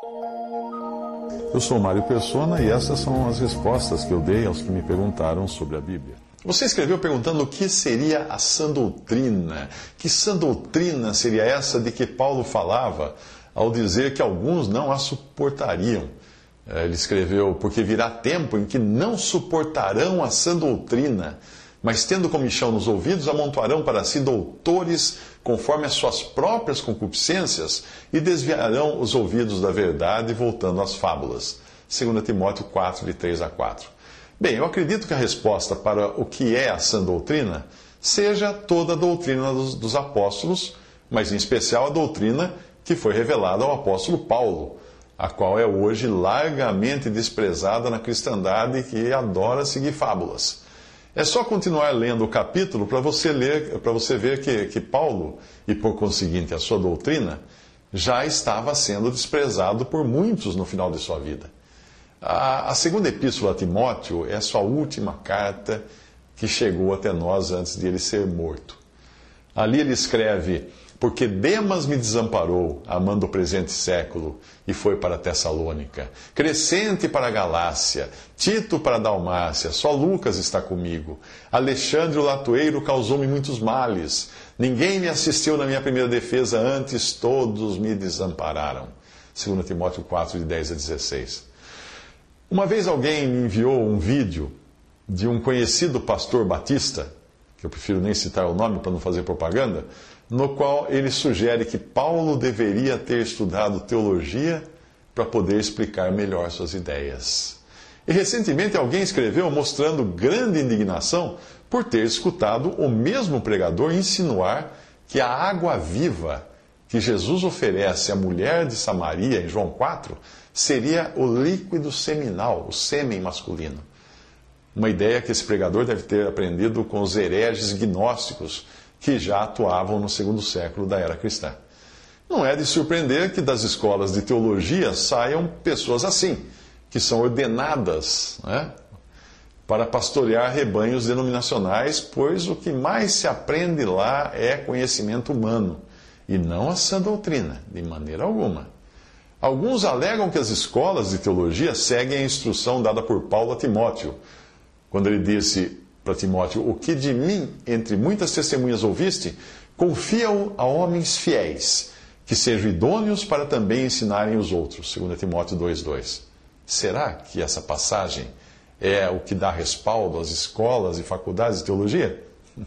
Eu sou Mário Persona e essas são as respostas que eu dei aos que me perguntaram sobre a Bíblia. Você escreveu perguntando o que seria a sã doutrina. Que sã doutrina seria essa de que Paulo falava ao dizer que alguns não a suportariam? Ele escreveu, porque virá tempo em que não suportarão a sã doutrina, mas tendo comichão nos ouvidos, amontoarão para si doutores conforme as suas próprias concupiscências e desviarão os ouvidos da verdade, voltando às fábulas. 2 Timóteo 4, de 3 a 4. Bem, eu acredito que a resposta para o que é a sã doutrina seja toda a doutrina dos apóstolos, mas em especial a doutrina que foi revelada ao apóstolo Paulo, a qual é hoje largamente desprezada na cristandade que adora seguir fábulas. É só continuar lendo o capítulo para você ver que Paulo, e por conseguinte a sua doutrina, já estava sendo desprezado por muitos no final de sua vida. A segunda epístola a Timóteo é a sua última carta que chegou até nós antes de ele ser morto. Ali ele escreve: porque Demas me desamparou, amando o presente século, e foi para Tessalônica. Crescente para a Galácia, Tito para a Dalmácia, só Lucas está comigo. Alexandre o Latoeiro causou-me muitos males. Ninguém me assistiu na minha primeira defesa, antes todos me desampararam. 2 Timóteo 4, de 10 a 16. Uma vez alguém me enviou um vídeo de um conhecido pastor batista, que eu prefiro nem citar o nome para não fazer propaganda, no qual ele sugere que Paulo deveria ter estudado teologia para poder explicar melhor suas ideias. E recentemente alguém escreveu mostrando grande indignação por ter escutado o mesmo pregador insinuar que a água viva que Jesus oferece à mulher de Samaria, em João 4, seria o líquido seminal, o sêmen masculino. Uma ideia que esse pregador deve ter aprendido com os hereges gnósticos que já atuavam no segundo século da era cristã. Não é de surpreender que das escolas de teologia saiam pessoas assim, que são ordenadas, né, para pastorear rebanhos denominacionais, pois o que mais se aprende lá é conhecimento humano, e não a sã doutrina, de maneira alguma. Alguns alegam que as escolas de teologia seguem a instrução dada por Paulo a Timóteo, quando ele disse para Timóteo: o que de mim, entre muitas testemunhas ouviste, confia-o a homens fiéis, que sejam idôneos para também ensinarem os outros. 2 Timóteo 2,2. Será que essa passagem é o que dá respaldo às escolas e faculdades de teologia?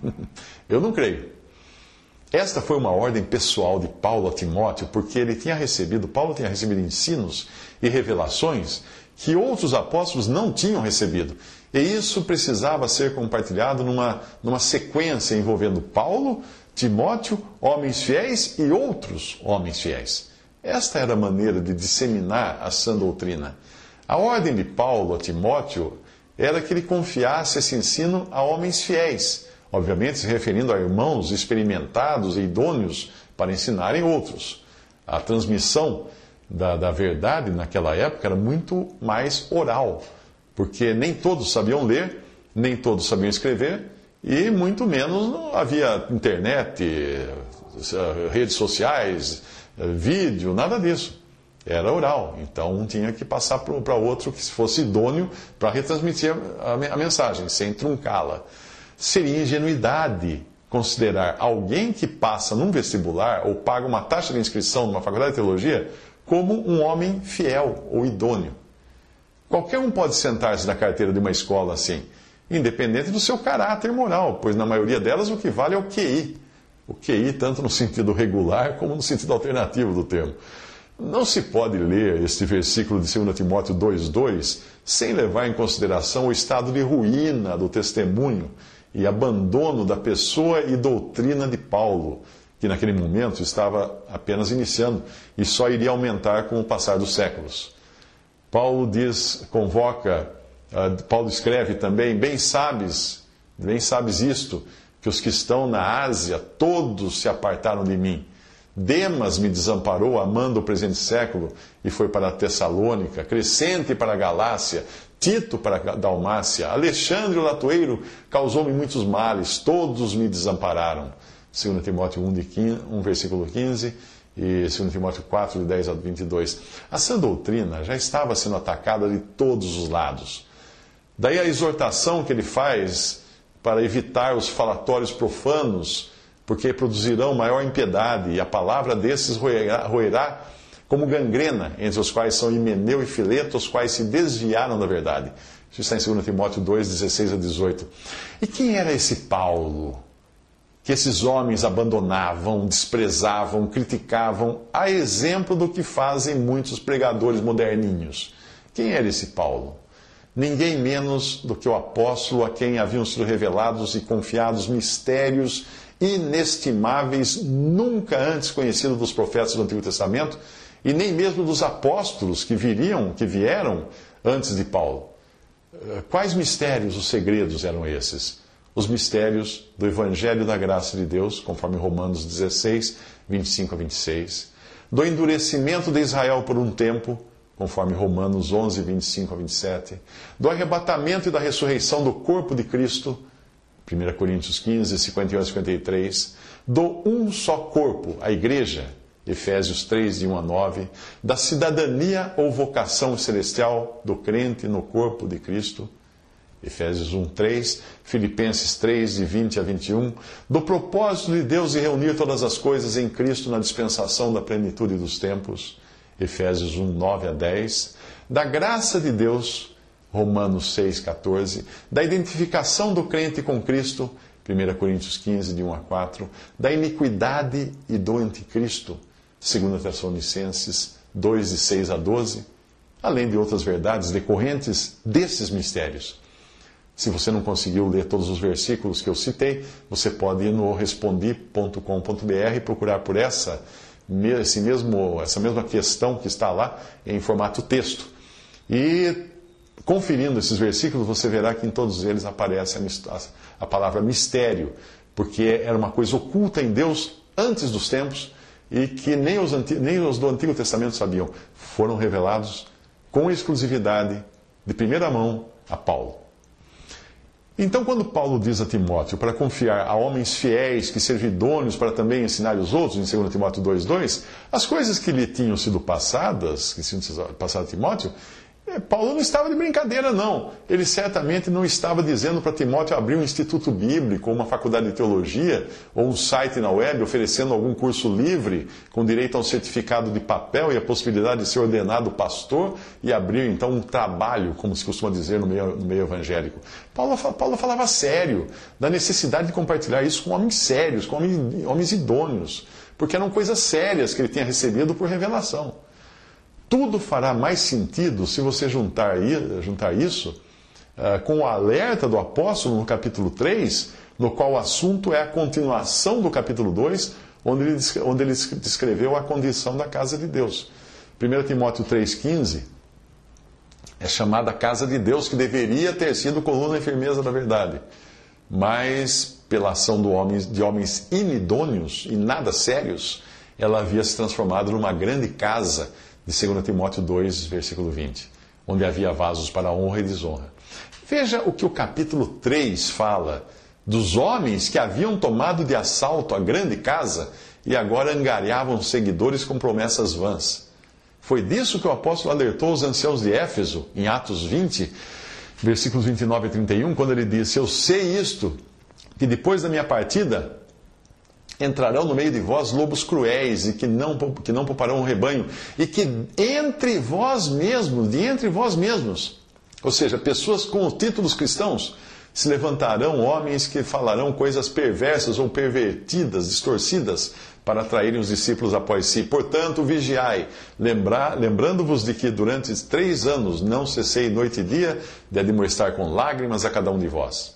Eu não creio. Esta foi uma ordem pessoal de Paulo a Timóteo, porque Paulo tinha recebido ensinos e revelações que outros apóstolos não tinham recebido. E isso precisava ser compartilhado numa sequência envolvendo Paulo, Timóteo, homens fiéis e outros homens fiéis. Esta era a maneira de disseminar a sã doutrina. A ordem de Paulo a Timóteo era que ele confiasse esse ensino a homens fiéis, obviamente se referindo a irmãos experimentados e idôneos para ensinarem outros. A transmissão da verdade naquela época era muito mais oral, porque nem todos sabiam ler, nem todos sabiam escrever, e muito menos não havia internet, redes sociais, vídeo, nada disso. Era oral, então um tinha que passar para outro que fosse idôneo para retransmitir a mensagem, sem truncá-la. Seria ingenuidade considerar alguém que passa num vestibular ou paga uma taxa de inscrição numa faculdade de teologia como um homem fiel ou idôneo. Qualquer um pode sentar-se na carteira de uma escola assim, independente do seu caráter moral, pois na maioria delas o que vale é o QI. O QI tanto no sentido regular como no sentido alternativo do termo. Não se pode ler este versículo de 2 Timóteo 2,2 sem levar em consideração o estado de ruína do testemunho e abandono da pessoa e doutrina de Paulo, que naquele momento estava apenas iniciando e só iria aumentar com o passar dos séculos. Paulo escreve também: bem sabes isto, que os que estão na Ásia todos se apartaram de mim. Demas me desamparou, amando o presente século, e foi para a Tessalônica. Crescente para a Galácia, Tito para a Dalmácia. Alexandre o Latoeiro causou-me muitos males, todos me desampararam. 2 Timóteo 1, versículo 15, e 2 Timóteo 4, de 10 a 22. A sã doutrina já estava sendo atacada de todos os lados. Daí a exortação que ele faz para evitar os falatórios profanos, porque produzirão maior impiedade, e a palavra desses roerá como gangrena, entre os quais são Himeneu e Fileto, os quais se desviaram da verdade. Isso está em 2 Timóteo 2, 16 a 18. E quem era esse Paulo que esses homens abandonavam, desprezavam, criticavam, a exemplo do que fazem muitos pregadores moderninhos? Quem era esse Paulo? Ninguém menos do que o apóstolo a quem haviam sido revelados e confiados mistérios inestimáveis, nunca antes conhecidos dos profetas do Antigo Testamento, e nem mesmo dos apóstolos que vieram antes de Paulo. Quais mistérios, os segredos eram esses? Os mistérios do Evangelho da Graça de Deus, conforme Romanos 16, 25 a 26, do endurecimento de Israel por um tempo, conforme Romanos 11, 25 a 27, do arrebatamento e da ressurreição do corpo de Cristo, 1 Coríntios 15, 51 a 53, do um só corpo, a igreja, Efésios 3, de 1 a 9, da cidadania ou vocação celestial do crente no corpo de Cristo, Efésios 1, 3, Filipenses 3, de 20 a 21, do propósito de Deus de reunir todas as coisas em Cristo na dispensação da plenitude dos tempos, Efésios 1, 9 a 10, da graça de Deus, Romanos 6, 14, da identificação do crente com Cristo, 1 Coríntios 15, de 1 a 4, da iniquidade e do anticristo, 2 Tessalonicenses 2, de 6 a 12, além de outras verdades decorrentes desses mistérios. Se você não conseguiu ler todos os versículos que eu citei, você pode ir no respondi.com.br e procurar por essa mesma questão que está lá em formato texto. E conferindo esses versículos, você verá que em todos eles aparece a palavra mistério, porque era uma coisa oculta em Deus antes dos tempos e que nem os do Antigo Testamento sabiam. Foram revelados com exclusividade, de primeira mão, a Paulo. Então, quando Paulo diz a Timóteo para confiar a homens fiéis que sejam idôneos para também ensinar os outros, em 2 Timóteo 2,2, as coisas que lhe tinham sido passadas, que tinham sido passadas a Timóteo, Paulo não estava de brincadeira, não. Ele certamente não estava dizendo para Timóteo abrir um instituto bíblico, ou uma faculdade de teologia, ou um site na web oferecendo algum curso livre, com direito a um certificado de papel e a possibilidade de ser ordenado pastor e abrir então um trabalho, como se costuma dizer no meio evangélico. Paulo falava sério da necessidade de compartilhar isso com homens sérios, com homens idôneos, porque eram coisas sérias que ele tinha recebido por revelação. Tudo fará mais sentido se você juntar isso com o alerta do apóstolo no capítulo 3, no qual o assunto é a continuação do capítulo 2, onde ele descreveu a condição da casa de Deus. 1 Timóteo 3,15 é chamada a casa de Deus, que deveria ter sido coluna e firmeza da verdade. Mas, pela ação de homens inidôneos e nada sérios, ela havia se transformado numa grande casa, de 2 Timóteo 2, versículo 20, onde havia vasos para honra e desonra. Veja o que o capítulo 3 fala dos homens que haviam tomado de assalto a grande casa e agora angariavam seguidores com promessas vãs. Foi disso que o apóstolo alertou os anciãos de Éfeso, em Atos 20, versículos 29 e 31, quando ele disse: Eu sei isto, que depois da minha partida entrarão no meio de vós lobos cruéis e que não pouparão o rebanho, e que de entre vós mesmos, ou seja, pessoas com títulos cristãos, se levantarão homens que falarão coisas perversas ou pervertidas, distorcidas, para atraírem os discípulos após si. Portanto, vigiai, lembrando-vos de que durante 3 anos não cessei noite e dia de admoestar com lágrimas a cada um de vós.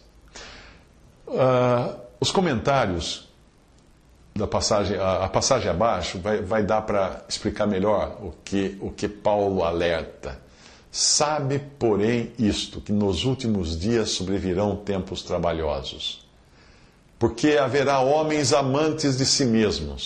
Os comentários da passagem, a passagem abaixo vai dar para explicar melhor o que Paulo alerta. Sabe, porém, isto, que nos últimos dias sobrevirão tempos trabalhosos. Porque haverá homens amantes de si mesmos,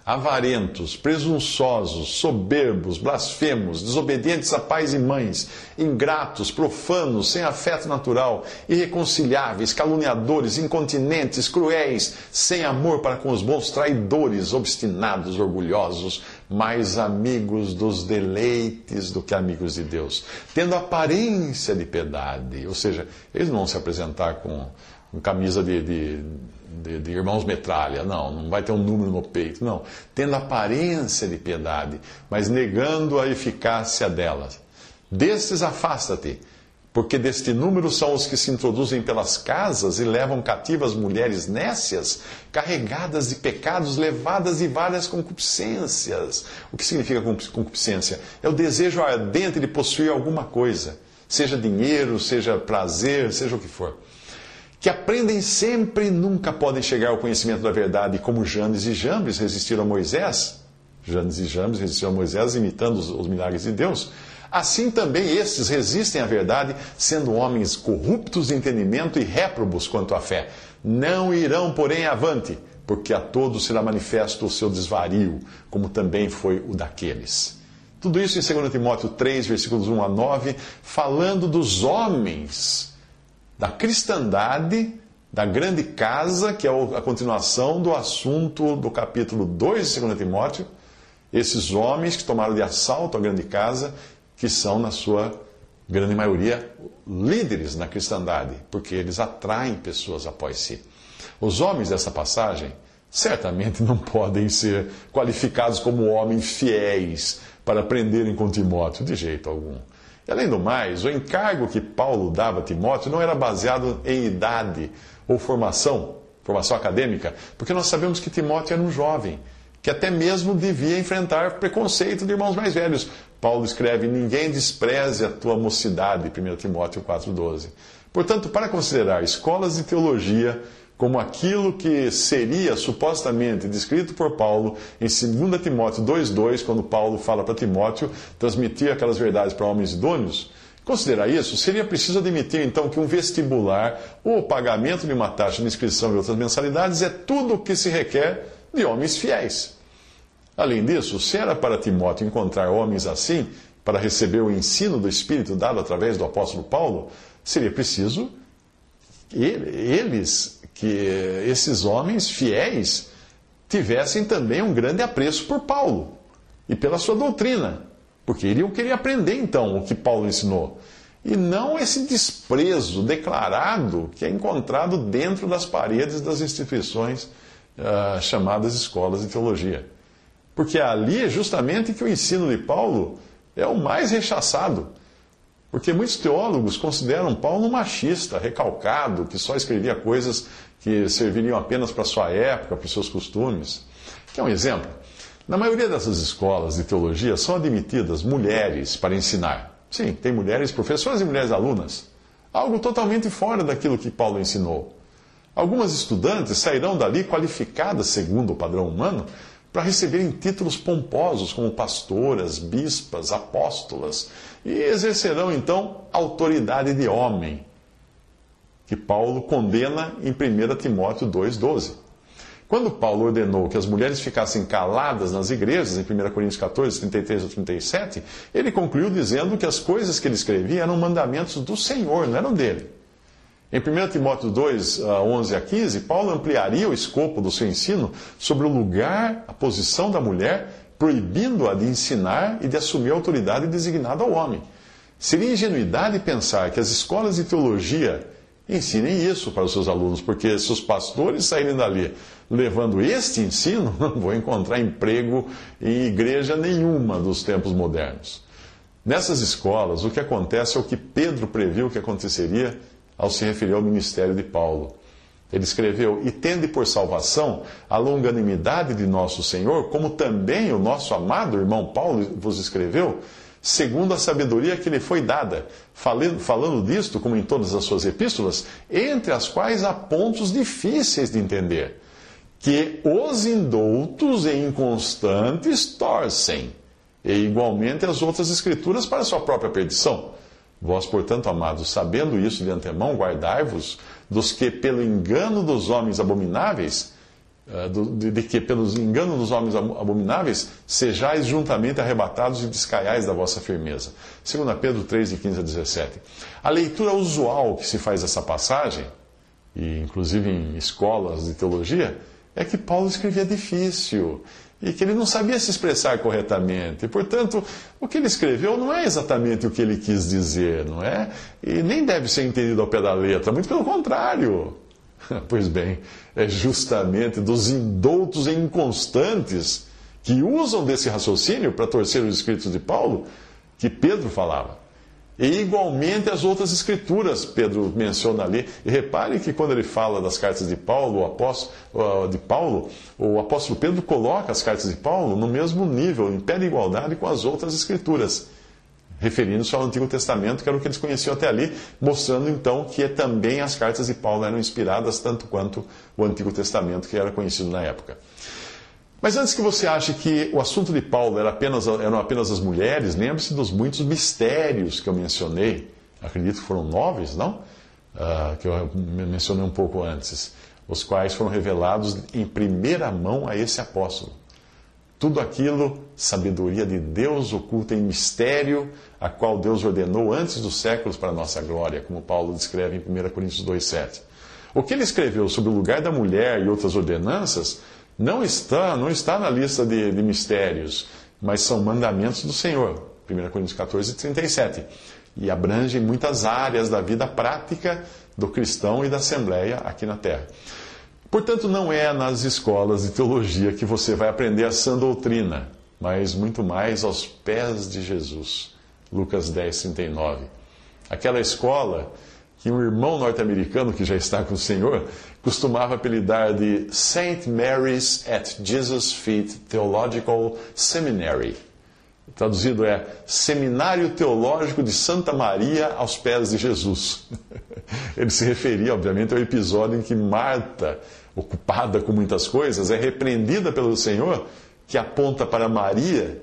avarentos, presunçosos, soberbos, blasfemos, desobedientes a pais e mães, ingratos, profanos, sem afeto natural, irreconciliáveis, caluniadores, incontinentes, cruéis, sem amor para com os bons, traidores, obstinados, orgulhosos, mais amigos dos deleites do que amigos de Deus, tendo aparência de piedade. Ou seja, eles não vão se apresentar com camisa de irmãos metralha, não vai ter um número no peito, não. Tendo aparência de piedade, mas negando a eficácia delas. Destes afasta-te, porque deste número são os que se introduzem pelas casas e levam cativas mulheres nécias, carregadas de pecados, levadas de várias concupiscências. O que significa concupiscência? É o desejo ardente de possuir alguma coisa, seja dinheiro, seja prazer, seja o que for. Que aprendem sempre e nunca podem chegar ao conhecimento da verdade, como Janes e Jambres resistiram a Moisés. Janes e Jambres resistiram a Moisés, imitando os milagres de Deus. Assim também estes resistem à verdade, sendo homens corruptos de entendimento e réprobos quanto à fé. Não irão, porém, avante, porque a todos será manifesto o seu desvario, como também foi o daqueles. Tudo isso em 2 Timóteo 3, versículos 1 a 9, falando dos homens da cristandade, da grande casa, que é a continuação do assunto do capítulo 2 de 2 Timóteo, esses homens que tomaram de assalto a grande casa, que são, na sua grande maioria, líderes na cristandade, porque eles atraem pessoas após si. Os homens dessa passagem certamente não podem ser qualificados como homens fiéis para aprenderem com Timóteo, de jeito algum. E, além do mais, o encargo que Paulo dava a Timóteo não era baseado em idade ou formação acadêmica, porque nós sabemos que Timóteo era um jovem, que até mesmo devia enfrentar preconceito de irmãos mais velhos. Paulo escreve: ninguém despreze a tua mocidade, 1 Timóteo 4,12. Portanto, para considerar escolas de teologia como aquilo que seria supostamente descrito por Paulo em 2 Timóteo 2,2, quando Paulo fala para Timóteo transmitir aquelas verdades para homens idôneos, considerar isso, seria preciso admitir então que um vestibular ou o pagamento de uma taxa de inscrição e outras mensalidades é tudo o que se requer de homens fiéis. Além disso, se era para Timóteo encontrar homens assim, para receber o ensino do Espírito dado através do apóstolo Paulo, seria preciso que esses homens fiéis tivessem também um grande apreço por Paulo e pela sua doutrina, porque iriam querer aprender então o que Paulo ensinou, e não esse desprezo declarado que é encontrado dentro das paredes das instituições chamadas escolas de teologia. Porque ali é justamente que o ensino de Paulo é o mais rechaçado. Porque muitos teólogos consideram Paulo um machista, recalcado, que só escrevia coisas que serviriam apenas para a sua época, para os seus costumes. Quer um exemplo? Na maioria dessas escolas de teologia são admitidas mulheres para ensinar. Sim, tem mulheres professoras e mulheres alunas. Algo totalmente fora daquilo que Paulo ensinou. Algumas estudantes sairão dali qualificadas segundo o padrão humano para receberem títulos pomposos como pastoras, bispas, apóstolas, e exercerão então autoridade de homem, que Paulo condena em 1 Timóteo 2,12. Quando Paulo ordenou que as mulheres ficassem caladas nas igrejas, em 1 Coríntios 14, 33 a 37, ele concluiu dizendo que as coisas que ele escrevia eram mandamentos do Senhor, não eram dele. Em 1 Timóteo 2, 11 a 15, Paulo ampliaria o escopo do seu ensino sobre o lugar, a posição da mulher, proibindo-a de ensinar e de assumir a autoridade designada ao homem. Seria ingenuidade pensar que as escolas de teologia ensinem isso para os seus alunos, porque se os pastores saírem dali levando este ensino, não vão encontrar emprego em igreja nenhuma dos tempos modernos. Nessas escolas, o que acontece é o que Pedro previu que aconteceria ao se referir ao ministério de Paulo. Ele escreveu: e tende por salvação a longanimidade de nosso Senhor, como também o nosso amado irmão Paulo vos escreveu, segundo a sabedoria que lhe foi dada, falando disto, como em todas as suas epístolas, entre as quais há pontos difíceis de entender, que os indoutos e inconstantes torcem, e igualmente as outras escrituras para a sua própria perdição. Vós, portanto, amados, sabendo isso de antemão, guardai-vos dos que, pelo engano dos homens abomináveis, de que pelos enganos dos homens abomináveis sejais juntamente arrebatados e descaiais da vossa firmeza. 2 Pedro 3, de 15 a 17. A leitura usual que se faz dessa passagem, e inclusive em escolas de teologia, é que Paulo escrevia difícil e que ele não sabia se expressar corretamente. E, portanto, o que ele escreveu não é exatamente o que ele quis dizer, não é? E nem deve ser entendido ao pé da letra, muito pelo contrário. Pois bem, é justamente dos indoutos e inconstantes que usam desse raciocínio para torcer os escritos de Paulo que Pedro falava. E igualmente as outras escrituras, Pedro menciona ali. E repare que quando ele fala das cartas de Paulo, o apóstolo Pedro coloca as cartas de Paulo no mesmo nível, em pé de igualdade com as outras escrituras, referindo-se ao Antigo Testamento, que era o que eles conheciam até ali, mostrando então que também as cartas de Paulo eram inspiradas tanto quanto o Antigo Testamento, que era conhecido na época. Mas antes que você ache que o assunto de Paulo eram apenas as mulheres, lembre-se dos muitos mistérios que eu mencionei. Acredito que foram 9, não? Que eu mencionei um pouco antes. Os quais foram revelados em primeira mão a esse apóstolo. Tudo aquilo, sabedoria de Deus oculta em mistério, a qual Deus ordenou antes dos séculos para a nossa glória, como Paulo descreve em 1 Coríntios 2,7. O que ele escreveu sobre o lugar da mulher e outras ordenanças não está na lista de mistérios, mas são mandamentos do Senhor. 1 Coríntios 14, 37. E abrange muitas áreas da vida prática do cristão e da Assembleia aqui na Terra. Portanto, não é nas escolas de teologia que você vai aprender a sã doutrina, mas muito mais aos pés de Jesus. Lucas 10, 39. Aquela escola que um irmão norte-americano que já está com o Senhor costumava apelidar de St. Mary's at Jesus' Feet Theological Seminary. Traduzido é Seminário Teológico de Santa Maria aos pés de Jesus. Ele se referia, obviamente, ao episódio em que Marta, ocupada com muitas coisas, é repreendida pelo Senhor, que aponta para Maria,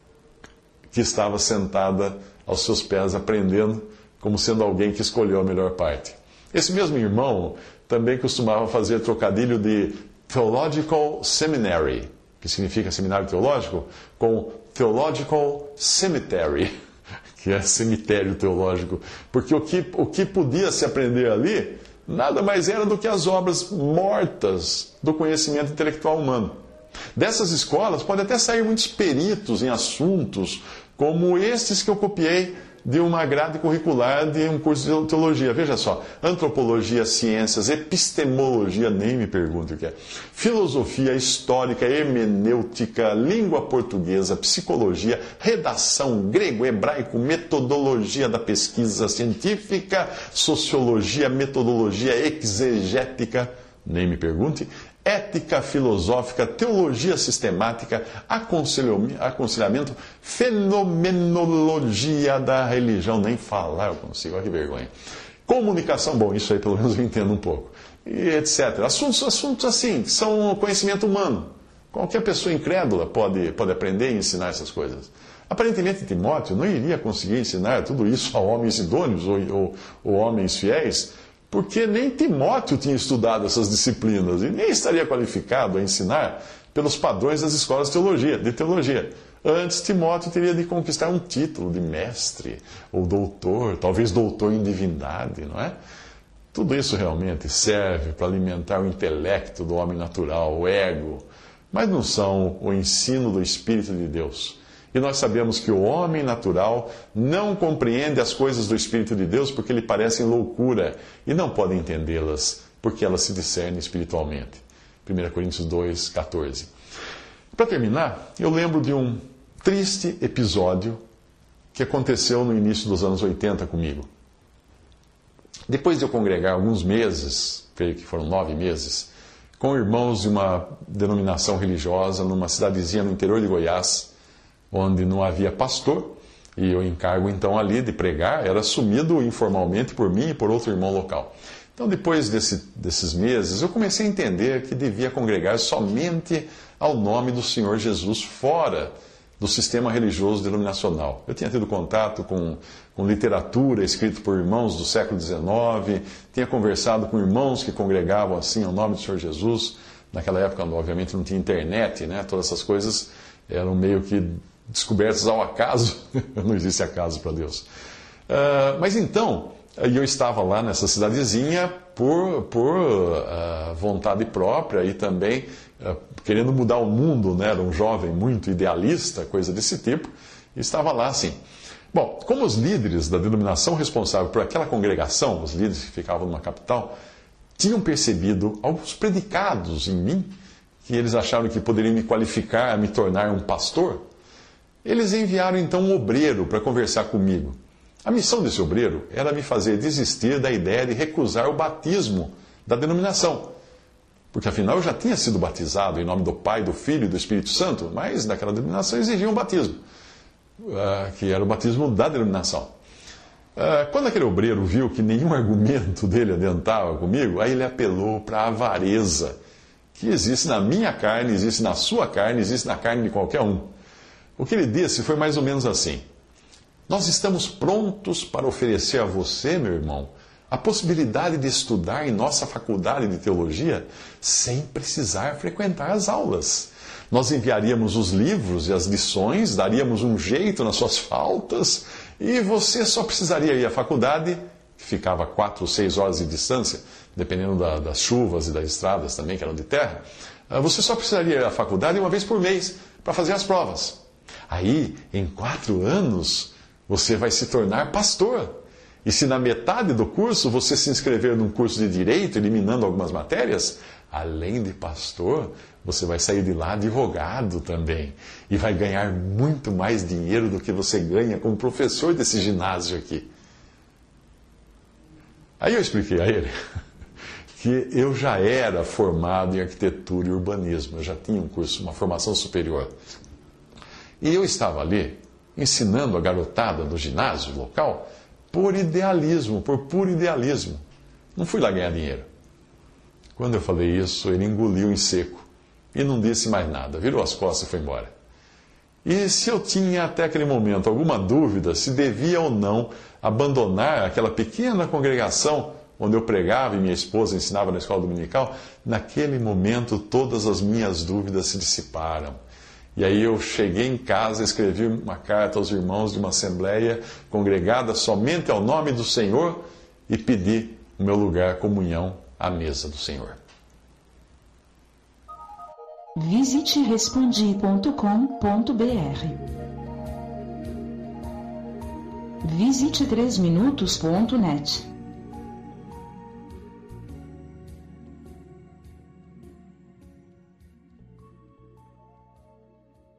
que estava sentada aos seus pés, aprendendo, como sendo alguém que escolheu a melhor parte. Esse mesmo irmão também costumava fazer trocadilho de Theological Seminary, que significa seminário teológico, com Theological Cemetery, que é cemitério teológico. Porque o que podia se aprender ali nada mais era do que as obras mortas do conhecimento intelectual humano. Dessas escolas pode até sair muitos peritos em assuntos como estes que eu copiei de uma grade curricular de um curso de teologia. Veja só, antropologia, ciências, epistemologia, nem me pergunte o que é, filosofia histórica, hermenêutica, língua portuguesa, psicologia, redação, grego, hebraico, metodologia da pesquisa científica, sociologia, metodologia exegética, nem me pergunte, ética filosófica, teologia sistemática, aconselhamento, fenomenologia da religião, nem falar eu consigo, olha que vergonha. Comunicação, bom, isso aí pelo menos eu entendo um pouco, e etc. Assuntos assim, são conhecimento humano. Qualquer pessoa incrédula pode aprender e ensinar essas coisas. Aparentemente, Timóteo não iria conseguir ensinar tudo isso a homens idôneos ou homens fiéis, porque nem Timóteo tinha estudado essas disciplinas e nem estaria qualificado a ensinar pelos padrões das escolas de teologia. Antes, Timóteo teria de conquistar um título de mestre ou doutor, talvez doutor em divindade, não é? Tudo isso realmente serve para alimentar o intelecto do homem natural, o ego, mas não são o ensino do Espírito de Deus. E nós sabemos que o homem natural não compreende as coisas do Espírito de Deus porque lhe parecem loucura e não pode entendê-las porque elas se discernem espiritualmente. 1 Coríntios 2, 14. Para terminar, eu lembro de um triste episódio que aconteceu no início dos anos 80 comigo. Depois de eu congregar alguns meses, creio que foram 9 meses, com irmãos de uma denominação religiosa numa cidadezinha no interior de Goiás, onde não havia pastor, e o encargo então ali de pregar era assumido informalmente por mim e por outro irmão local. Então, depois desses meses, eu comecei a entender que devia congregar somente ao nome do Senhor Jesus, fora do sistema religioso denominacional. Eu tinha tido contato com literatura escrita por irmãos do século XIX, tinha conversado com irmãos que congregavam assim ao nome do Senhor Jesus, Naquela época, obviamente, não tinha internet, né? Todas essas coisas eram meio que descobertas ao acaso. Não existe acaso para Deus. Mas então, eu estava lá nessa cidadezinha por vontade própria e também querendo mudar o mundo, né? Era um jovem muito idealista, coisa desse tipo, e estava lá assim. Bom, como os líderes da denominação responsável por aquela congregação, os líderes que ficavam numa capital, tinham percebido alguns predicados em mim, que eles acharam que poderiam me qualificar a me tornar um pastor, eles enviaram então um obreiro para conversar comigo. A missão desse obreiro era me fazer desistir da ideia de recusar o batismo da denominação. Porque afinal eu já tinha sido batizado em nome do Pai, do Filho e do Espírito Santo, mas daquela denominação exigia um batismo, que era o batismo da denominação. Quando aquele obreiro viu que nenhum argumento dele adiantava comigo, aí ele apelou para a avareza, que existe na minha carne, existe na sua carne, existe na carne de qualquer um. O que ele disse foi mais ou menos assim: nós estamos prontos para oferecer a você, meu irmão, a possibilidade de estudar em nossa faculdade de teologia sem precisar frequentar as aulas. Nós enviaríamos os livros e as lições, daríamos um jeito nas suas faltas, e você só precisaria ir à faculdade, que ficava 4 ou 6 horas de distância, dependendo das chuvas e das estradas também, que eram de terra. Você só precisaria ir à faculdade uma vez por mês para fazer as provas. Aí, em 4 anos, você vai se tornar pastor. E se na metade do curso você se inscrever num curso de direito, eliminando algumas matérias, além de pastor, você vai sair de lá advogado também. E vai ganhar muito mais dinheiro do que você ganha como professor desse ginásio aqui. Aí eu expliquei a ele que eu já era formado em arquitetura e urbanismo. Eu já tinha um curso, uma formação superior. E eu estava ali ensinando a garotada do ginásio local por idealismo, por puro idealismo. Não fui lá ganhar dinheiro. Quando eu falei isso, ele engoliu em seco e não disse mais nada, virou as costas e foi embora. E se eu tinha até aquele momento alguma dúvida se devia ou não abandonar aquela pequena congregação onde eu pregava e minha esposa ensinava na escola dominical, naquele momento todas as minhas dúvidas se dissiparam. E aí eu cheguei em casa, escrevi uma carta aos irmãos de uma assembleia congregada somente ao nome do Senhor e pedi o meu lugar, comunhão, à mesa do Senhor. Visite respondi.com.br. Visite 3minutos.net.